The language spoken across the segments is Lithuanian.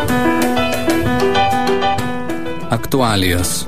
Aktualijas.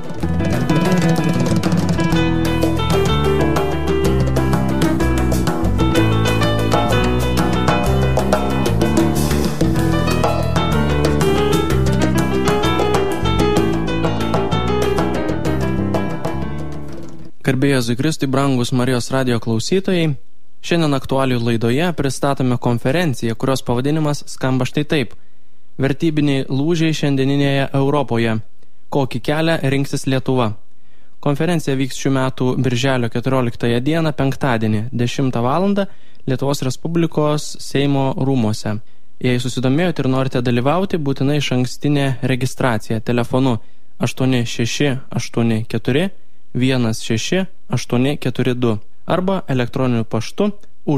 Garbė Jėzui Kristui, brangus Marijos radijo klausytojai. Šiandien aktualijų laidoje pristatome konferenciją, kurios pavadinimas skamba štai taip: Vertybiniai lūžiai šiandieninėje Europoje. Kokį kelią rinksis Lietuva? Konferencija vyks šių metų birželio 14 dieną, penktadienį, 10 val. Lietuvos Respublikos Seimo rūmuose. Jei susidomėjote ir norite dalyvauti, būtinai išankstinė registracija telefonu 8684 16 842 arba elektroniniu paštu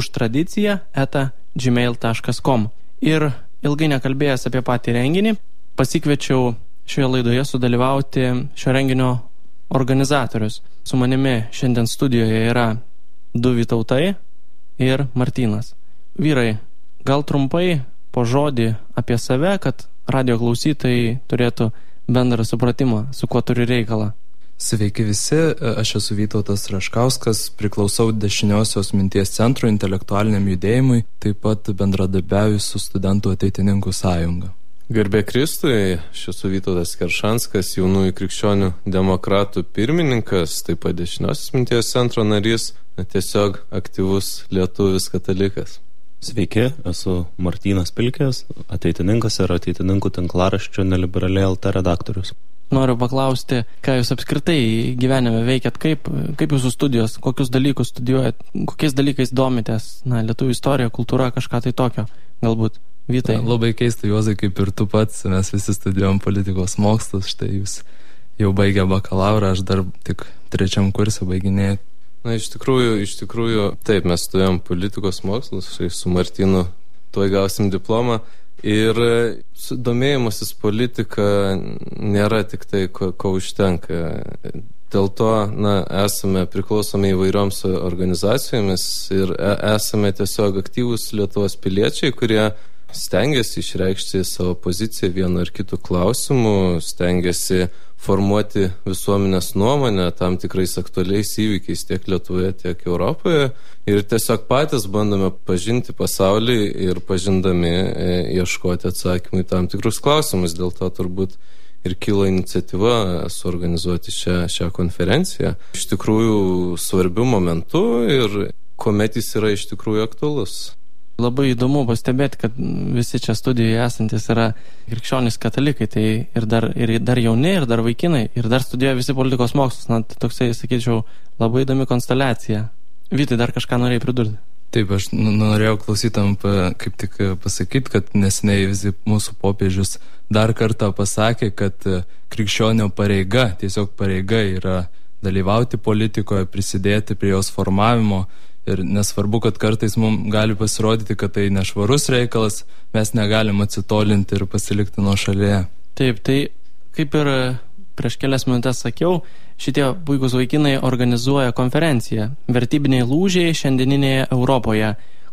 užtradicija@gmail.com. Ir ilgai nekalbėjęs apie patį renginį, pasikviečiau šioje laidoje sudalyvauti šio renginio organizatorius. Su manimi šiandien studijoje yra du Vytautai ir Martynas. Vyrai, gal trumpai po žodį apie save, kad radijo klausytojai turėtų bendrą supratimą, su kuo turi reikalą. Sveiki visi, aš esu Vytautas Raškauskas, priklausau Dešiniosios minties centro intelektualiniam judėjimui, taip pat bendradarbiauju su Studentų ateitininkų sąjunga. Garbė Kristui, aš esu Vytautas Keršanskas, jaunųjų krikščionių demokratų pirmininkas, taip pat Dešiniosios minties centro narys, tiesiog aktyvus lietuvis katalikas. Sveiki, esu Martynas Pilkės, ateitininkas ir ateitininkų tinklaraščio Neliberaliai LT redaktorius. Noriu paklausti, ką jūs apskritai gyvenime veikiat, kaip jūsų studijos, kokius dalykus studijuojat, kokiais dalykais domitės, lietuvių istorija, kultūra, kažką tai tokio, galbūt. Vytai. Labai keista, Juozai, kaip ir tu pats, mes visi studijuojam politikos mokslus, štai jūs jau baigę bakalaurą, aš dar tik 3 kurse baiginėjau. Iš tikrųjų, taip, mes studijuojam politikos mokslus, štai su Martynu tuoj gausim diplomą. Ir domėjimasis politika nėra tik tai, ko užtenka. Dėl to, esame priklausomi įvairioms organizacijomis ir esame tiesiog aktyvūs Lietuvos piliečiai, kurie stengiasi išreikšti savo poziciją vienu ar kitu klausimu, stengiasi formuoti visuomenės nuomonę tam tikrais aktualiais įvykiais tiek Lietuvoje, tiek Europoje. Ir tiesiog patys bandome pažinti pasaulį ir pažindami ieškoti atsakymų į tam tikrus klausimus. Dėl to turbūt ir kilo iniciatyva suorganizuoti šią konferenciją. Iš tikrųjų svarbių momentų ir kuomet jis yra iš tikrųjų aktualus. Labai įdomu pastebėti, kad visi čia studijoje esantis yra krikščionys katalikai, tai ir dar jauni, ir dar vaikinai, ir dar studijuoja visi politikos mokslus. Toksai, sakyčiau, labai įdomi konsteliacija. Vytai, dar kažką norėjai pridurti? Taip, aš norėjau klausytam kaip tik pasakyti, kad neseniai visi mūsų popiežius dar kartą pasakė, kad krikščionio pareiga, tiesiog pareiga yra dalyvauti politikoje, prisidėti prie jos formavimo. Ir nesvarbu, kad kartais mums gali pasirodyti, kad tai nešvarus reikalas, mes negalim atsitolinti ir pasilikti nuo šalyje. Taip, tai kaip ir prieš kelias minutės sakiau, šitie puikūs vaikinai organizuoja konferenciją Vertybiniai lūžiai šiandieninėje Europoje.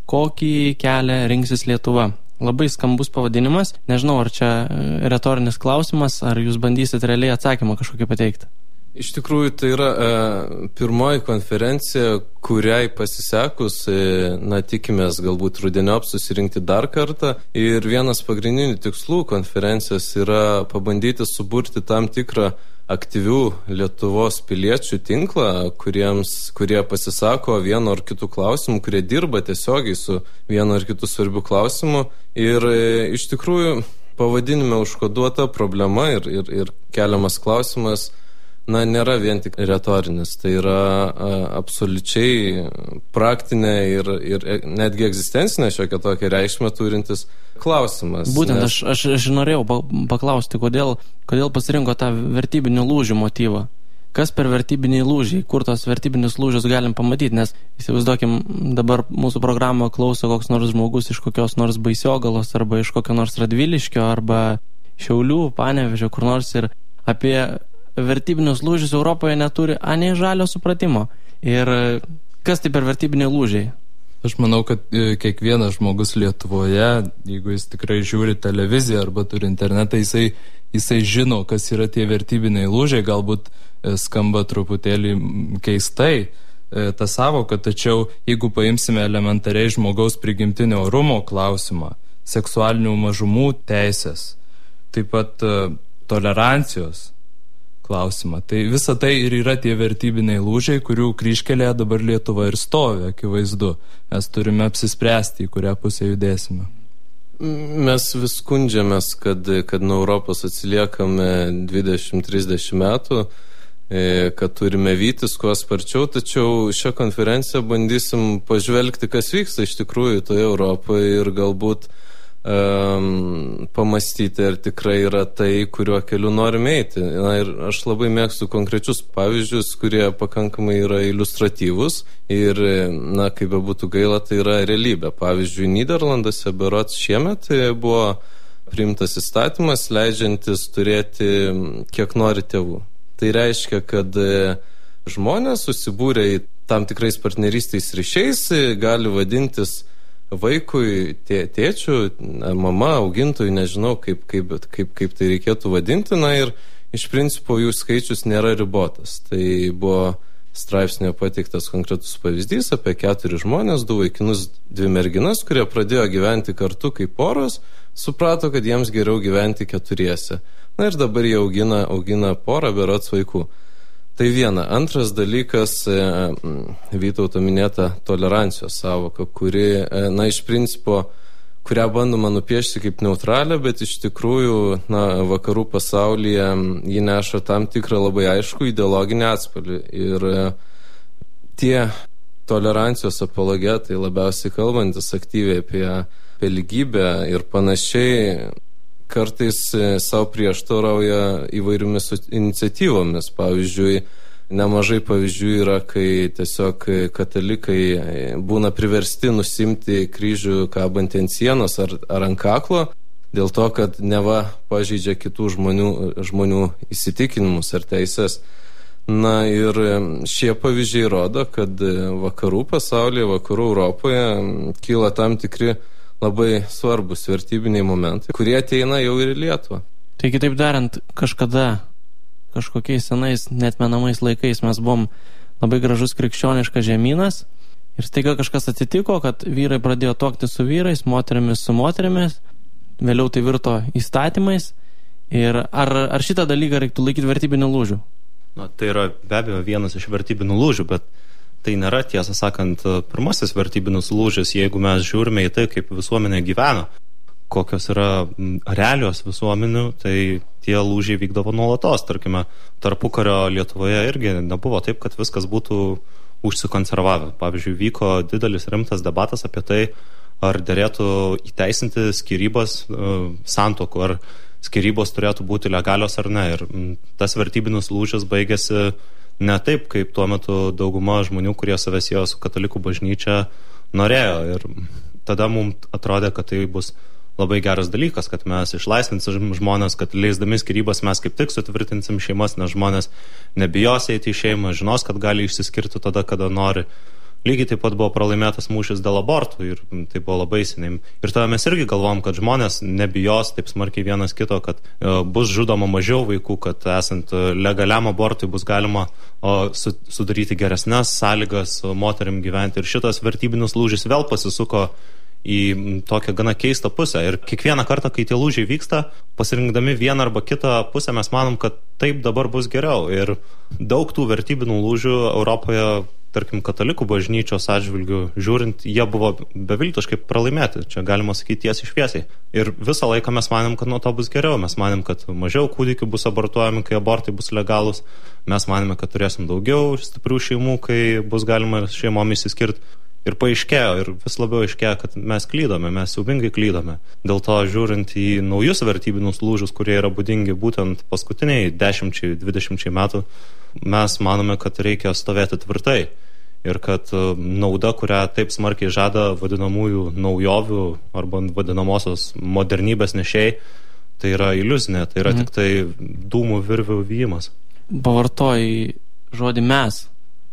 Kokį kelią rinksis Lietuva? Labai skambus pavadinimas. Nežinau, ar čia retorinis klausimas, ar jūs bandysit realiai atsakymą kažkokį pateikti. Iš tikrųjų, tai yra pirmoji konferencija, kuriai pasisekus, tikimės galbūt rudeniop susirinkti dar kartą. Ir vienas pagrindinių tikslų konferencijos yra pabandyti suburti tam tikrą aktyvių Lietuvos piliečių tinklą, kurie pasisako vienu ar kitu klausimu, kurie dirba tiesiogiai su vienu ar kitu svarbiu klausimu. Ir iš tikrųjų pavadinime užkoduota problema ir keliamas klausimas nėra vien tik retorinis, tai yra absoliučiai praktinė ir netgi egzistencinė šiokia tokia reikšmė turintis klausimas. Būtent aš norėjau paklausti, kodėl pasirinko tą vertybinių lūžių motyvą. Kas per vertybiniai lūžiai, kur tos vertybinius lūžius galim pamatyti, nes įsivaizduokim, dabar mūsų programą klauso koks nors žmogus iš kokios nors Baisiogalos arba iš kokio nors Radviliškio arba Šiaulių, Panevėžio, kur nors, ir apie vertybinius lūžius Europoje neturi anei žalio supratimo. Ir kas tai per vertybiniai lūžiai? Aš manau, kad kiekvienas žmogus Lietuvoje, jeigu jis tikrai žiūri televiziją arba turi internetą, jisai žino, kas yra tie vertybiniai lūžiai, galbūt skamba truputėlį keistai ta savoka, tačiau jeigu paimsime elementariai žmogaus prigimtinio orumo klausimą, seksualinių mažumų teisės, taip pat tolerancijos klausimą, tai visa tai ir yra tie vertybiniai lūžiai, kurių kryžkelėje dabar Lietuva ir stovi, akivaizdu. Mes turime apsispręsti, į kurią pusę judėsime. Mes vis skundžiamės, kad nuo Europos atsiliekame 20-30 metų, kad turime vytis kuo sparčiau, tačiau šią konferenciją bandysim pažvelgti, kas vyksta iš tikrųjų toje Europoje ir galbūt pamastyti, ar tikrai yra tai, kuriuo keliu norime eiti. Na, ir aš labai mėgstu konkrečius pavyzdžius, kurie pakankamai yra iliustratyvus ir, na, kaip bebūtų gaila, tai yra realybė. Pavyzdžiui, Nyderlanduose berods šiemet buvo priimtas įstatymas, leidžiantis turėti kiek nori tėvų. Tai reiškia, kad žmonės susibūrę į tam tikrais partnerystės ryšiais gali vadintis vaikui tėčių, mama, augintojų, nežinau, kaip tai reikėtų vadinti, na ir iš principo jų skaičius nėra ribotas. Tai buvo straipsnėje pateiktas konkretus pavyzdys apie 4 žmonės, 2 vaikinus, 2 merginas, kurie pradėjo gyventi kartu kaip poros, suprato, kad jiems geriau gyventi 4. Na ir dabar jie augina porą berods vaikų. Tai viena. Antras dalykas, Vytauto minėta tolerancijos savoka, kuri, na, iš principo, kurią bandoma nupiešti kaip neutralią, bet iš tikrųjų, na, vakarų pasaulyje ji neša tam tikrą labai aišku ideologinį atspalvį. Ir tie tolerancijos apologetai, labiausiai kalbantis aktyviai apie lygybę ir panašiai, kartais savo prieštarauja įvairiomis iniciatyvomis. Pavyzdžiui, nemažai pavyzdžių yra, kai tiesiog katalikai būna priversti nusimti kryžių kabantį ant sienos ar ant kaklo, dėl to, kad neva pažeidžia kitų žmonių įsitikinimus ar teisės. Na ir šie pavyzdžiai rodo, kad vakarų pasaulyje, vakarų Europoje kyla tam tikri labai svarbus vertybiniai momentai, kurie ateina jau ir į Lietuvą. Tai kitaip darant, kažkada, kažkokiais senais neatmenamais laikais mes buvom labai gražus krikščioniškas žemynas ir staiga kažkas atsitiko, kad vyrai pradėjo tuokti su vyrais, moterimis su moterimis, vėliau tai virto įstatymais. Ir ar šitą dalyką reiktų laikyti vertybinių lūžių? Na, tai yra be abejo vienas iš vertybinių lūžių, bet tai nėra, tiesą sakant, pirmasis vertybinis lūžis, jeigu mes žiūrime į tai, kaip visuomenė gyvena, kokios yra realios visuomenių, tai tie lūžiai vykdavo nuolatos. Tarkime, tarpukario Lietuvoje irgi nebuvo taip, kad viskas būtų užsikonservavę. Pavyzdžiui, vyko didelis rimtas debatas apie tai, ar derėtų įteisinti skyrybas santuokų, ar skyrybos turėtų būti legalios ar ne. Ir tas vertybinis lūžis baigėsi ne taip, kaip tuo metu dauguma žmonių, kurie save siejo su katalikų bažnyčia, norėjo. Ir tada mums atrodė, kad tai bus labai geras dalykas, kad mes išlaisvinsim žmonės, kad leisdami skyrybas mes kaip tik sutvirtinsim šeimas, nes žmonės nebijos eiti į šeimą, žinos, kad gali išsiskirti tada, kada nori. Lygiai taip pat buvo pralaimėtas mūšis dėl abortų ir tai buvo labai seniai. Ir tada mes irgi galvom, kad žmonės nebijos taip smarkiai vienas kito, kad bus žudoma mažiau vaikų, kad esant legaliam abortui bus galima sudaryti geresnes sąlygas moterim gyventi. Ir šitas vertybinis lūžis vėl pasisuko į tokią gana keistą pusę. Ir kiekvieną kartą, kai tie lūžiai vyksta, pasirinkdami vieną arba kitą pusę, mes manom, kad taip dabar bus geriau. Ir daug tų vertybinių lūžių Europoje, tarkim, katalikų bažnyčios atžvilgių žiūrint, jie buvo beviltiškai pralaimėti. Čia galima sakyti tiesiai šviesiai. Ir visą laiką mes manėm, kad nuo to bus geriau. Mes manėm, kad mažiau kūdikių bus abortuojami, kai abortai bus legalūs. Mes manėme, kad turėsim daugiau stiprių šeimų, kai bus galima šeimom išsiskirti. Ir paaiškėjo, ir vis labiau aiškėjo, kad mes klydome, mes siaubingai klydome. Dėl to, žiūrint į naujus vertybinius lūžius, kurie yra būdingi būtent paskutiniai 10-20 metų, mes manome, kad reikia stovėti tvirtai. Ir kad nauda, kurią taip smarkiai žada vadinamųjų naujovių arba vadinamosios modernybės nešėjai, tai yra iliuzinė, tai yra tik tai dūmų virvių vyjimas. Pavartojai žodį mes.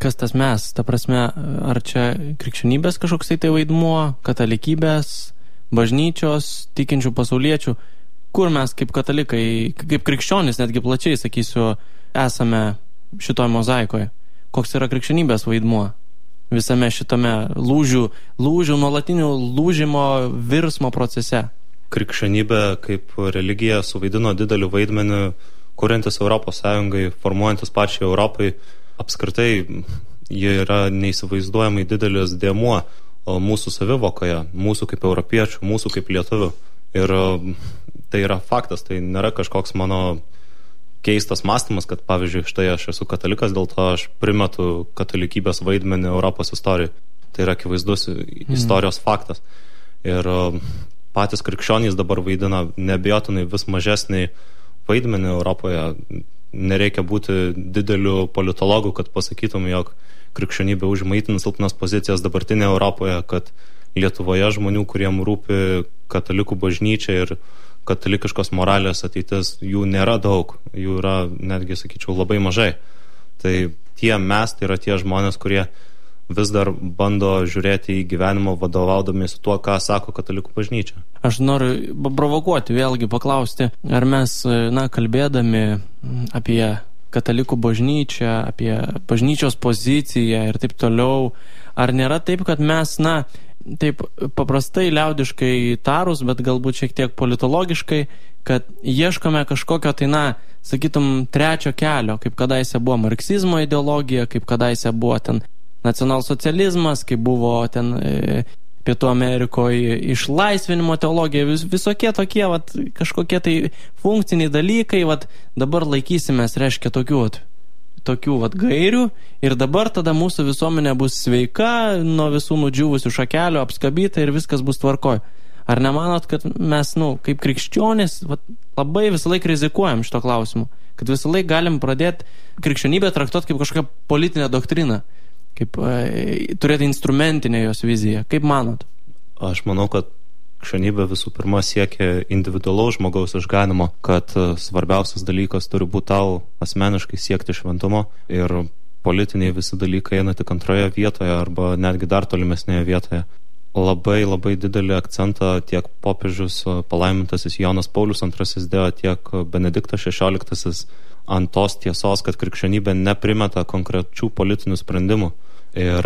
Kas tas mes? Ta prasme, ar čia krikščionybės kažkoks tai vaidmuo, katalikybės, bažnyčios, tikinčių pasauliečių? Kur mes kaip katalikai, kaip krikščionys, netgi plačiai, sakysiu, esame šitoje mozaikoje? Koks yra krikščionybės vaidmuo visame šitame lūžių, nuolatinių lūžimo, virsmo procese? Krikščionybė kaip religija suvaidino didelį vaidmenį, kuriantis Europos Sąjungai, formuojantis pačiai Europai. Apskritai, jie yra neįsivaizduojamai didelis dėmuo mūsų savivokoje, mūsų kaip europiečių, mūsų kaip lietuvių. Ir tai yra faktas, tai nėra kažkoks mano keistas mąstymas, kad pavyzdžiui, štai aš esu katalikas, dėl to aš primetu katalikybės vaidmenį Europos istorijai. Tai yra akivaizdus istorijos faktas. Ir patys krikščionys dabar vaidina neabejotinai vis mažesnį vaidmenį Europoje. Nereikia būti dideliu politologu, kad pasakytum, jog krikščionybė užima itin silpnas pozicijas dabartinėje Europoje, kad Lietuvoje žmonių, kuriem rūpi katalikų bažnyčia ir katalikiškos moralės ateitis, jų nėra daug, jų yra netgi, sakyčiau, labai mažai. Tai tie mes, tai yra tie žmonės, kurie vis dar bando žiūrėti į gyvenimą vadovaudomės tuo, ką sako katalikų bažnyčia. Aš noriu provokuoti, vėlgi paklausti, ar mes, kalbėdami apie katalikų bažnyčią, apie bažnyčios poziciją ir taip toliau, ar nėra taip, kad mes, taip paprastai liaudiškai tarus, bet galbūt šiek tiek politologiškai, kad ieškome kažkokio tai, sakytum, trečio kelio, kaip kadaise buvo marksizmo ideologija, kaip kadaise buvo ten nacionalsocializmas, kaip buvo ten Pietų Amerikoje išlaisvinimo teologija, visokie tokie, kažkokie tai funkciniai dalykai, dabar laikysimės, reiškia, tokių gairių ir dabar tada mūsų visuomenė bus sveika, nuo visų nudžiūvusių šakelių apskabyta ir viskas bus tvarkoj. Ar nemanot, kad mes, kaip krikščionys, labai visą laiką rizikuojam šito klausimu, kad visą laiką galim pradėti krikščionybę traktuoti kaip kažkokią politinę doktriną, kaip turėti instrumentinę jos viziją. Kaip manot? Aš manau, kad krikščionybė visų pirma siekia individualaus žmogaus išganimo, kad svarbiausias dalykas turi būti tau asmeniškai siekti šventumo ir politiniai visi dalykai eina tik antroje vietoje arba netgi dar tolimesnėje vietoje. Labai didelį akcentą tiek popiežius palaimintasis Jonas Paulius II dėjo, tiek Benediktas XVI ant tos tiesos, kad krikščionybė neprimeta konkrečių politinių sprendimų ir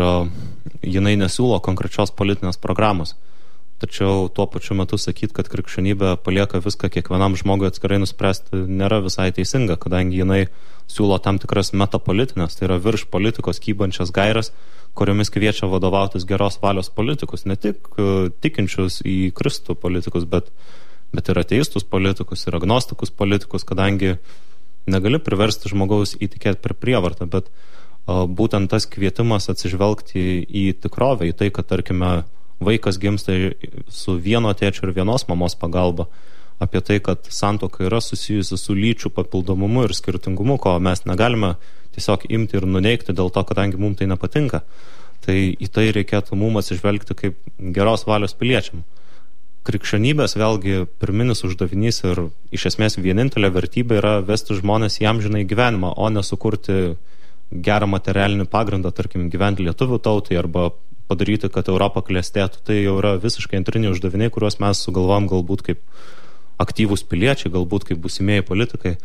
jinai nesiūlo konkrečios politinės programos. Tačiau tuo pačiu metu sakyti, kad krikščionybė palieka viską kiekvienam žmogui atskirai nuspręsti, nėra visai teisinga, kadangi jinai siūlo tam tikras metapolitinės, tai yra virš politikos kybančias gaires, kuriomis kviečia vadovautis geros valios politikus, ne tik tikinčius į Kristų politikus, bet ir ateistus politikus ir agnostikus politikus, kadangi negali priversti žmogaus įtikėti per prievartą, bet būtent tas kvietimas atsižvelgti į tikrovę, į tai, kad, tarkime, vaikas gimsta su vieno tėčio ir vienos mamos pagalba, apie tai, kad santuoka yra susijusi su lyčių papildomumu ir skirtingumu, ko mes negalime tiesiog imti ir nuneigti dėl to, kadangi mums tai nepatinka. Tai į tai reikėtų mums atsižvelgti kaip geros valios piliečiam. Krikščionybės vėlgi pirminis uždavinys ir iš esmės vienintelė vertybė yra vesti žmonės į amžinai gyvenimą, o ne sukurti gerą materialinį pagrindą, tarkim, gyventi lietuvių tautai arba padaryti, kad Europą klestėtų. Tai jau yra visiškai antriniai uždaviniai, kuriuos mes sugalvom galbūt kaip aktyvūs piliečiai, galbūt kaip būsimieji politikai.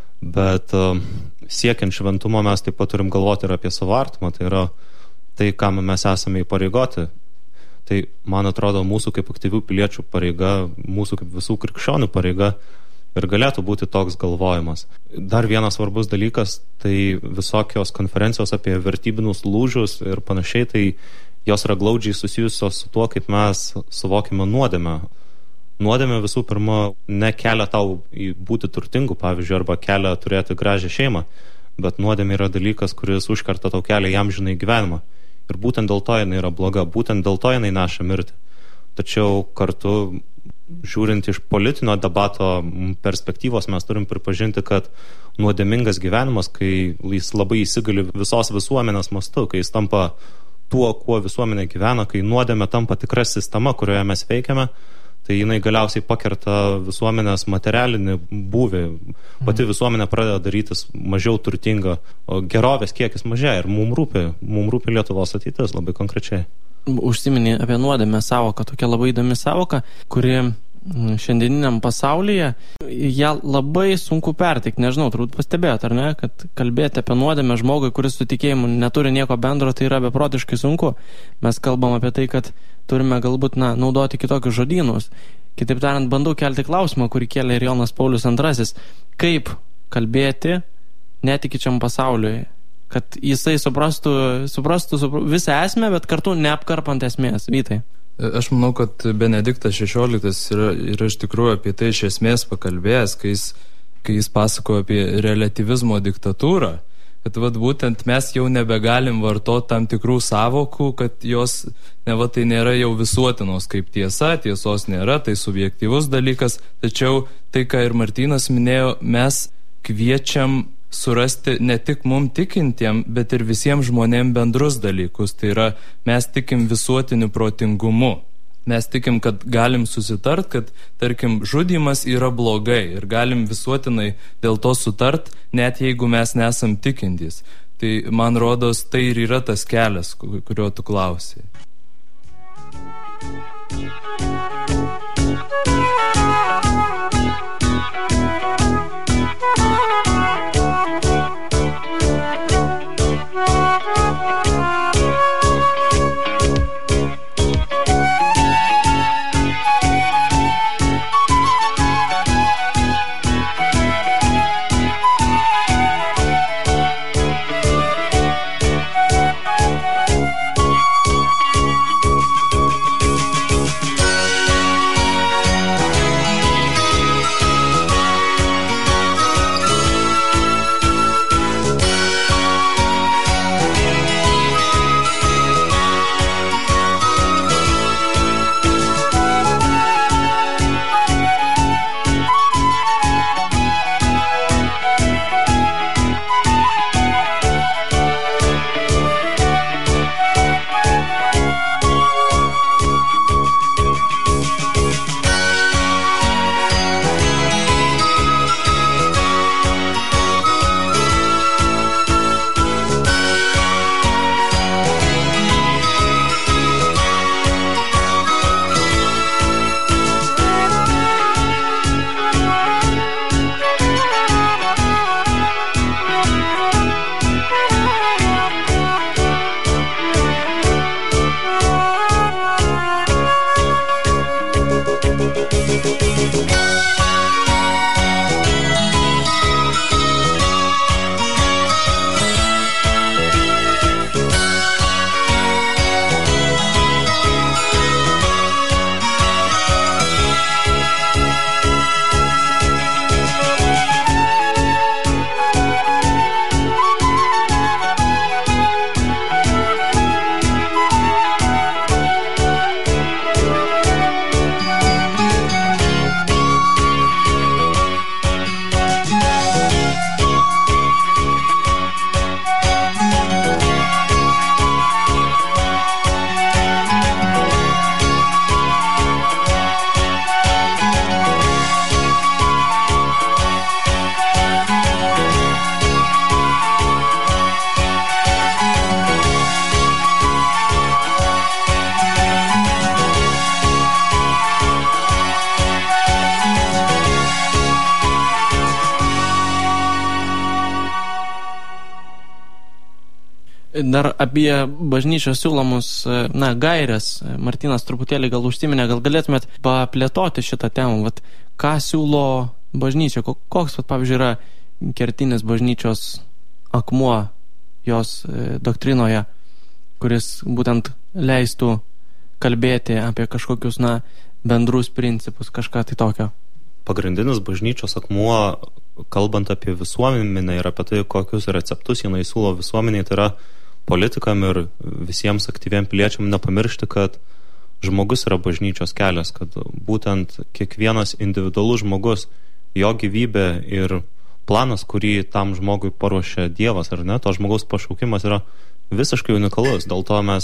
Bet siekiant šventumo mes taip pat turim galvoti ir apie savo artumą, tai yra tai, kam mes esame įpareigoti. Tai, man atrodo, mūsų kaip aktyvių piliečių pareiga, mūsų kaip visų krikščionių pareiga ir galėtų būti toks galvojimas. Dar vienas svarbus dalykas, tai visokios konferencijos apie vertybinius lūžius ir panašiai, tai jos yra glaudžiai susijusios su tuo, kaip mes suvokime nuodėmę. Nuodėmė visų pirma nekelia tau būti turtingu, pavyzdžiui, arba kelia turėti gražią šeimą, bet nuodėmė yra dalykas, kuris užkerta tau kelią į amžinai gyvenimą. Ir būtent dėl to jinai yra bloga, būtent dėl to jinai neša mirtį. Tačiau kartu, žiūrint iš politinio debato perspektyvos, mes turim pripažinti, kad nuodėmingas gyvenimas, kai jis labai įsigali visos visuomenės mastu, kai jis tampa tuo, kuo visuomenė gyvena, kai nuodėmė tampa tikra sistema, kurioje mes veikiame, tai jinai galiausiai pakerta visuomenės materialinį būvį. Pati visuomenė pradeda darytis mažiau turtinga, o gerovės kiekis mažėja ir mums rūpi Lietuvos ateitis labai konkrečiai. Užsiminė apie nuodėmę savoką, tokia labai įdomi savoka, kuri šiandieniniam pasaulyje ją labai sunku perteikti. Nežinau, turbūt pastebėjot, ar ne, kad kalbėti apie nuodėmę žmogui, kuris su tikėjimu neturi nieko bendro, tai yra beprotiškai sunku. Mes kalbam apie tai, kad turime galbūt naudoti kitokius žodynus. Kitaip tariant, bandau kelti klausimą, kurį kėlė ir Jonas Paulius II. Kaip kalbėti netikinčiam pasauliui, kad jisai suprastų visą esmę, bet kartu neapkarpant esmės. Vytai. Aš manau, kad Benediktas XVI yra iš tikrųjų apie tai iš esmės pakalbėjęs, kai jis pasakojo apie reliatyvizmo diktatūrą, kad būtent mes jau nebegalim vartoti tam tikrų savokų, kad jos tai nėra jau visuotinos kaip tiesa, tiesos nėra, tai subjektyvus dalykas, tačiau tai, ką ir Martynas minėjo, mes kviečiam surasti ne tik mum tikintiem, bet ir visiems žmonėm bendrus dalykus. Tai yra, mes tikim visuotiniu protingumu. Mes tikim, kad galim susitart, kad, tarkim, žudymas yra blogai ir galim visuotinai dėl to sutart, net jeigu mes nesam tikintys. Tai, man rodos, tai ir yra tas kelias, kurio tu klausai. Dar apie bažnyčios siūlomus gairias, Martynas truputėlį gal užsiminė, gal galėtumėt paplėtoti šitą temą, ką siūlo bažnyčia, koks, pavyzdžiui, yra kertinis bažnyčios akmuo jos doktrinoje, kuris būtent leistų kalbėti apie kažkokius bendrus principus, kažką tai tokio. Pagrindinis bažnyčios akmuo, kalbant apie visuomenę ir apie tai, kokius receptus jinai siūlo visuomeniai, tai yra politikam ir visiems aktyviem piliečiam nepamiršti, kad žmogus yra bažnyčios kelias, kad būtent kiekvienas individualus žmogus, jo gyvybė ir planas, kurį tam žmogui paruošia Dievas, ar ne, to žmogaus pašaukimas yra visiškai unikalus. Dėl to mes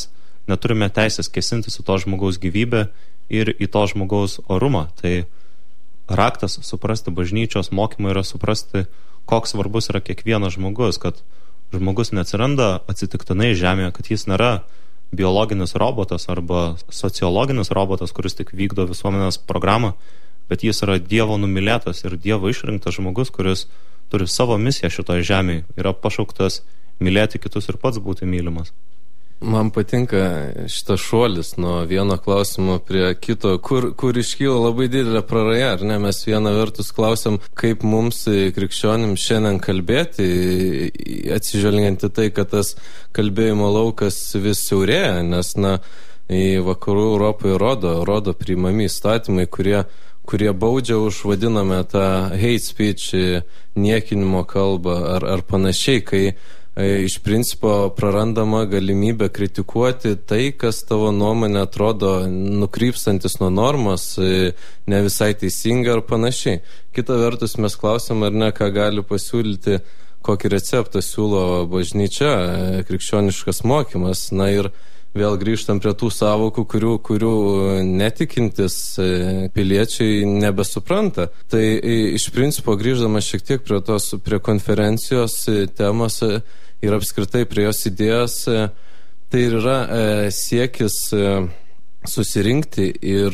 neturime teisės kėsintis į to žmogaus gyvybę ir į to žmogaus orumą. Tai raktas suprasti bažnyčios mokymą yra suprasti, koks svarbus yra kiekvienas žmogus, kad žmogus neatsiranda atsitiktinai žemėje, kad jis nėra biologinis robotas arba sociologinis robotas, kuris tik vykdo visuomenės programą, bet jis yra Dievo numylėtas ir Dievo išrinktas žmogus, kuris turi savo misiją šitoje žemėje, yra pašauktas mylėti kitus ir pats būti mylimas. Man patinka šitas šuolis nuo vieno klausimo prie kito, kur iškyla labai didelė praraja, ar ne? Mes vieną vertus klausiam, kaip mums krikščionims šiandien kalbėti, atsižvelgiant į tai, kad tas kalbėjimo laukas vis siaurėja, nes, į vakarų Europoje rodo priimami įstatymai, kurie baudžia už vadiname tą hate speech, niekinimo kalbą ar panašiai, kai iš principo prarandama galimybė kritikuoti tai, kas tavo nuomonė atrodo nukrypstantis nuo normos, ne visai teisinga ar panašiai. Kita vertus mes klausim, ar ne, ką gali pasiūlyti, kokį receptą siūlo bažnyčia, krikščioniškas mokymas. Ir vėl grįžtam prie tų savokų, kurių netikintis piliečiai nebesupranta. Tai iš principo grįždama šiek tiek prie konferencijos temos ir apskritai prie jos idėjos, tai yra siekis susirinkti ir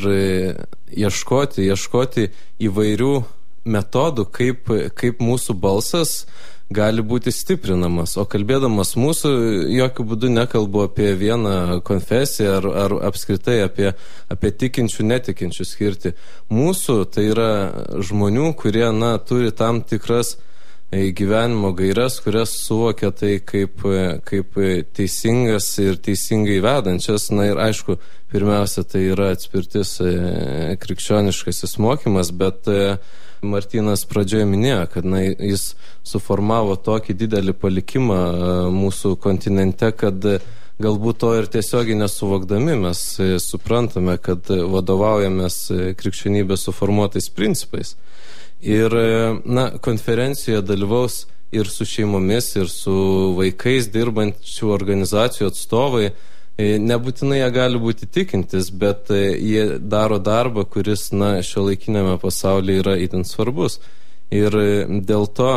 ieškoti įvairių metodų, kaip mūsų balsas gali būti stiprinamas. O kalbėdamas mūsų, jokių būdų nekalbu apie vieną konfesiją ar apskritai apie tikinčių, netikinčių skirti. Mūsų tai yra žmonių, kurie turi tam tikras gyvenimo gairias, kurias suvokia tai kaip teisingas ir teisingai vedančias. Ir aišku, pirmiausia, tai yra atspirtis krikščioniškasis mokymas, bet Martynas pradžioje minėjo, kad jis suformavo tokį didelį palikimą mūsų kontinente, kad galbūt to ir tiesiogiai nesuvokdami mes suprantame, kad vadovaujamės krikščionybės suformuotais principais. Ir konferencijoje dalyvaus ir su šeimomis, ir su vaikais dirbančių organizacijų atstovai. Nebūtinai jie gali būti tikintis, bet jie daro darbą, kuris šiuolaikinėme pasaulyje yra itin svarbus. Ir dėl to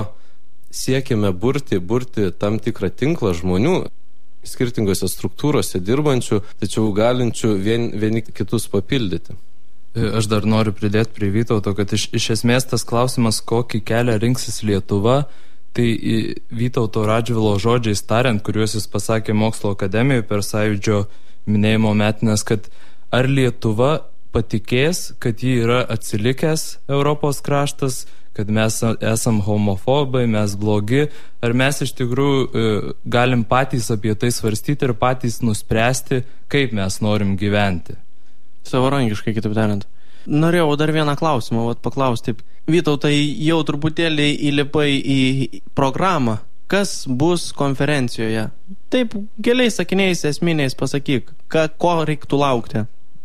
siekime burti tam tikrą tinklą žmonių skirtingose struktūrose dirbančių, tačiau galinčių vieni kitus papildyti. Aš dar noriu pridėti prie Vytauto, kad iš esmės tas klausimas, kokį kelią rinksis Lietuva, tai Vytauto Radžvilo žodžiais tariant, kuriuos jis pasakė Mokslo akademijoje per Sąjūdžio minėjimo metinės, kad ar Lietuva patikės, kad ji yra atsilikęs Europos kraštas, kad mes esam homofobai, mes blogi, ar mes iš tikrųjų galim patys apie tai svarstyti ir patys nuspręsti, kaip mes norim gyventi. Savarankiškai, kitaip tariant. Norėjau dar vieną klausimą paklausti. Vytautai, jau truputėlį įlipai į programą. Kas bus konferencijoje? Taip, keliais sakiniais esminiais pasakyk, ko reiktų laukti?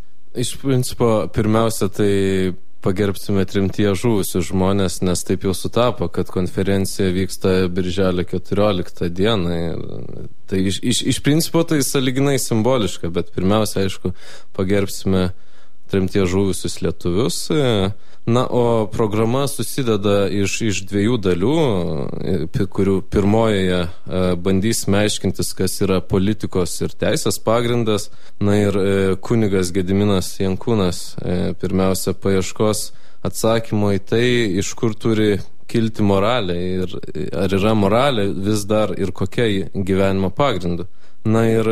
Iš principo, pirmiausia, tai pagerbsime tremtyje žuvusius žmonės, nes taip jau sutapo, kad konferencija vyksta birželio 14 dieną. Tai iš principo tai sąlyginai simboliška, bet pirmiausia, aišku, pagerbsime tremtyje žuvusius lietuvius. O programa susideda iš dviejų dalių, kurių pirmojoje bandysime aiškintis, kas yra politikos ir teisės pagrindas. Ir kunigas Gediminas Jankūnas pirmiausia paieškos atsakymo į tai, iš kur turi kilti moralė ir ar yra moralė vis dar ir kokia gyvenimo pagrindu. Ir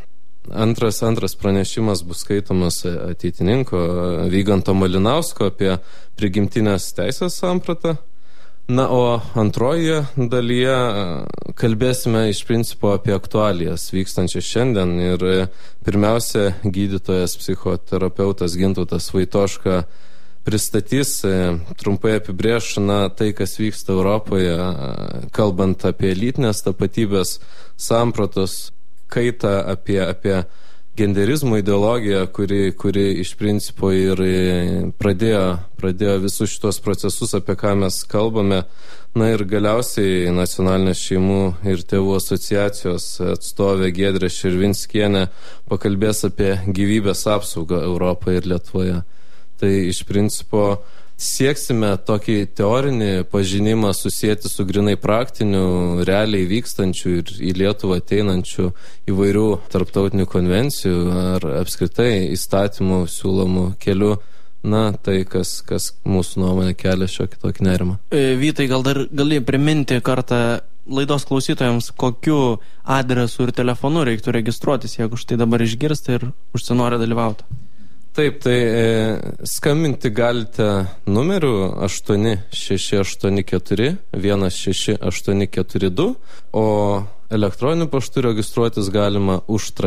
antras pranešimas bus skaitomas ateitininko Vyganto Malinausko apie prigimtinės teisės sampratą. O antroje dalyje kalbėsime iš principo apie aktualijas vykstančias šiandien. Ir pirmiausia, gydytojas psichoterapeutas Gintautas Vaitoška pristatys, trumpai apibrėž tai, kas vyksta Europoje, kalbant apie lytinės tapatybės sampratos kaitą, apie genderizmo ideologija, kuri iš principo ir pradėjo visus šitos procesus, apie ką mes kalbame. Na ir galiausiai Nacionalinės šeimų ir tėvų asociacijos atstovė Giedrė Širvinskienė pakalbės apie gyvybės apsaugą Europoje ir Lietuvoje. Tai iš principo sieksime tokį teorinį pažinimą susijęti su grinai praktiniu, realiai vykstančių ir į Lietuvą ateinančių įvairių tarptautinių konvencijų ar apskritai įstatymų siūlomų kelių. Na, tai kas mūsų nuomonė kelia šiokį tokį nerimą. Vytai, gal dar gali priminti kartą laidos klausytojams, kokiu adresu ir telefonu reiktų registruotis, jeigu štai dabar išgirsta ir užsinori dalyvauti? Taip, tai skambinti galite numeriu 8684 16842, o elektroniniu paštu registruotis galima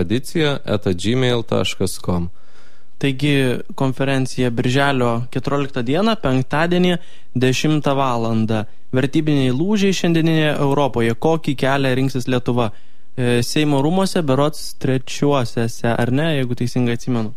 užtradiciją@gmail.com. Taigi konferencija Birželio 14 dieną, penktadienį, 10 valandą. Vertybiniai lūžiai šiandieninėje Europoje. Kokį kelią rinksis Lietuva? Seimo rūmose, berods trečiuosiuose, ar ne, jeigu teisingai atsimenu.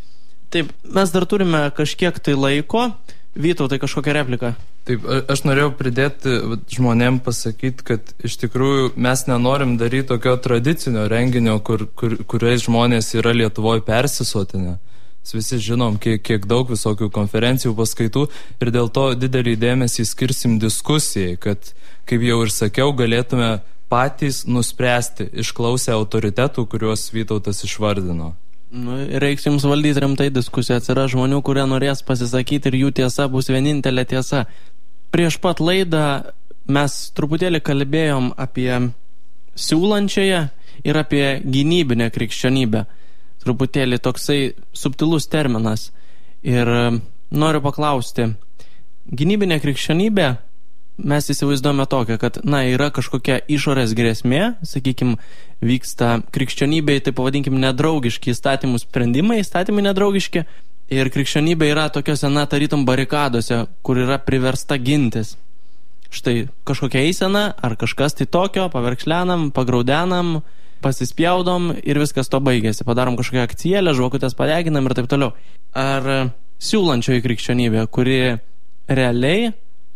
Taip, mes dar turime kažkiek tai laiko. Vytautai, kažkokią repliką? Taip, aš norėjau pridėti žmonėm pasakyti, kad iš tikrųjų mes nenorim daryti tokio tradicinio renginio, kuriais žmonės yra Lietuvoje persisotinę. Visi žinom, kiek daug visokių konferencijų, paskaitų ir dėl to didelį dėmesį skirsim diskusijai, kad, kaip jau ir sakiau, galėtume patys nuspręsti, išklausę autoritetų, kuriuos Vytautas išvardino. Reiks jums valdyti rimtai diskusiją, atsiras žmonių, kurie norės pasisakyti ir jų tiesa bus vienintelė tiesa. Prieš pat laidą mes truputėlį kalbėjom apie siūlančiąją ir apie gynybinę krikščionybę. Truputėlį toksai subtilus terminas. Ir noriu paklausti, gynybinė krikščionybė, mes įsivaizduojame tokią, kad, yra kažkokia išorės grėsmė, sakykime, vyksta krikščionybėje, tai pavadinkim, nedraugiški įstatymų sprendimai, įstatymai nedraugiški, ir krikščionybė yra tokiose, tarytum barikadose, kur yra priversta gintis. Štai kažkokia eisena, ar kažkas tai tokio, paverkšlenam, pagraudenam, pasispjaudom ir viskas to baigėsi. Padarom kažkokią akcijėlę, žvakutės padeginam ir taip toliau. Ar siūlančioji krikščionybė, kuri realiai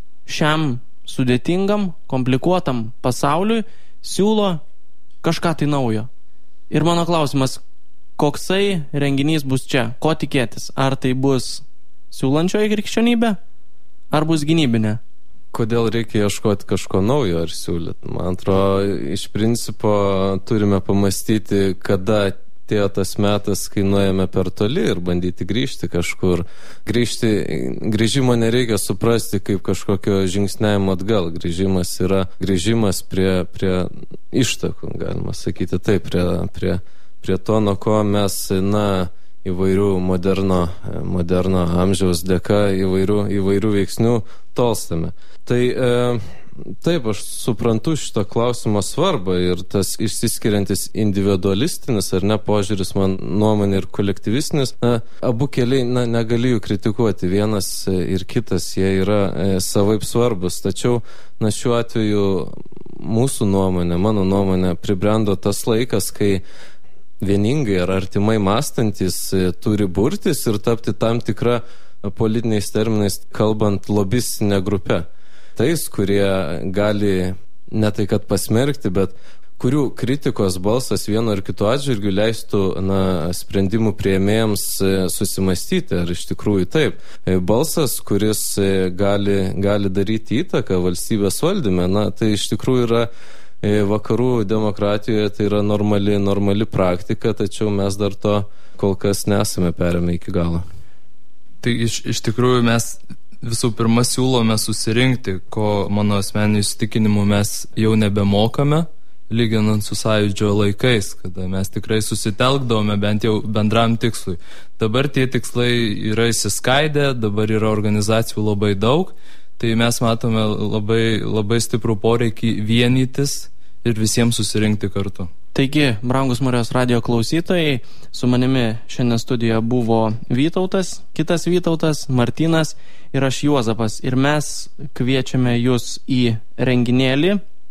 šiam sudėtingam, komplikuotam pasauliui siūlo kažką tai naujo? Ir mano klausimas, koksai renginys bus čia? Ko tikėtis? Ar tai bus siūlančioji krikščionybė, ar bus gynybinė? Kodėl reikia ieškoti kažko naujo ar siūlyti? Man atrodo, iš principo turime pamastyti, kada atėjo tas metas, kai nuėjome per toli ir bandyti grįžti kažkur. Grįžimo nereikia suprasti kaip kažkokio žingsniavimo atgal. Grįžimas yra grįžimas prie ištakų, galima sakyti taip, prie to, nuo ko mes, įvairių moderno amžiaus dėka, įvairių veiksnių tolstame. Tai taip, aš suprantu šito klausimo svarbą ir tas išsiskiriantis individualistinis ar ne požiūris, man nuomonė, ir kolektyvistinis, abu keliai, negali jų kritikuoti, vienas ir kitas, jie yra savaip svarbus, tačiau, šiuo atveju mūsų nuomonė, mano nuomonė, pribrendo tas laikas, kai vieningai ar artimai mąstantis turi burtis ir tapti tam tikrą politiniais terminais kalbant lobistinę grupę. Tais, kurie gali ne tai kad pasmerkti, bet kurių kritikos balsas vienu ar kitu atžvilgiu leistų sprendimų priėmėjams susimastyti, ar iš tikrųjų taip. Balsas, kuris gali daryti įtaką valstybės valdyme, tai iš tikrųjų yra vakarų demokratijoje, tai yra normali praktika, tačiau mes dar to kol kas nesame perėmę iki galo. Tai iš tikrųjų mes visų pirma siūlome susirinkti, ko mano asmeniniu įsitikinimu mes jau nebemokame, lyginant su Sąjūdžio laikais, kada mes tikrai susitelkdavome bent jau bendram tikslui. Dabar tie tikslai yra įsiskaidę, dabar yra organizacijų labai daug, tai mes matome labai stiprų poreikį vienytis ir visiems susirinkti kartu. Taigi, brangus Marijos radijo klausytojai, su manimi šiandien studijoje buvo Vytautas, kitas Vytautas, Martynas ir aš Juozapas. Ir mes kviečiame jūs į renginėlį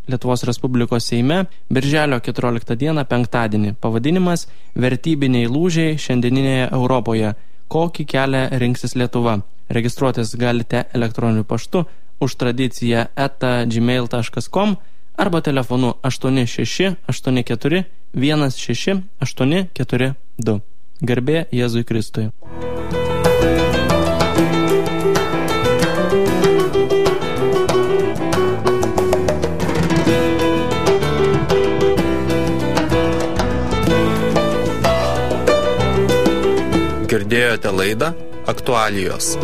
Lietuvos Respublikos Seime birželio 14 dieną penktadienį. Pavadinimas Vertybiniai lūžiai šiandieninėje Europoje. Kokį kelią rinksis Lietuva? Registruotis galite elektroniniu paštu užtradicija@gmail.com arba telefonu 86 84 16 842. Garbė Jėzui Kristui. Girdėjote laidą Aktualijos.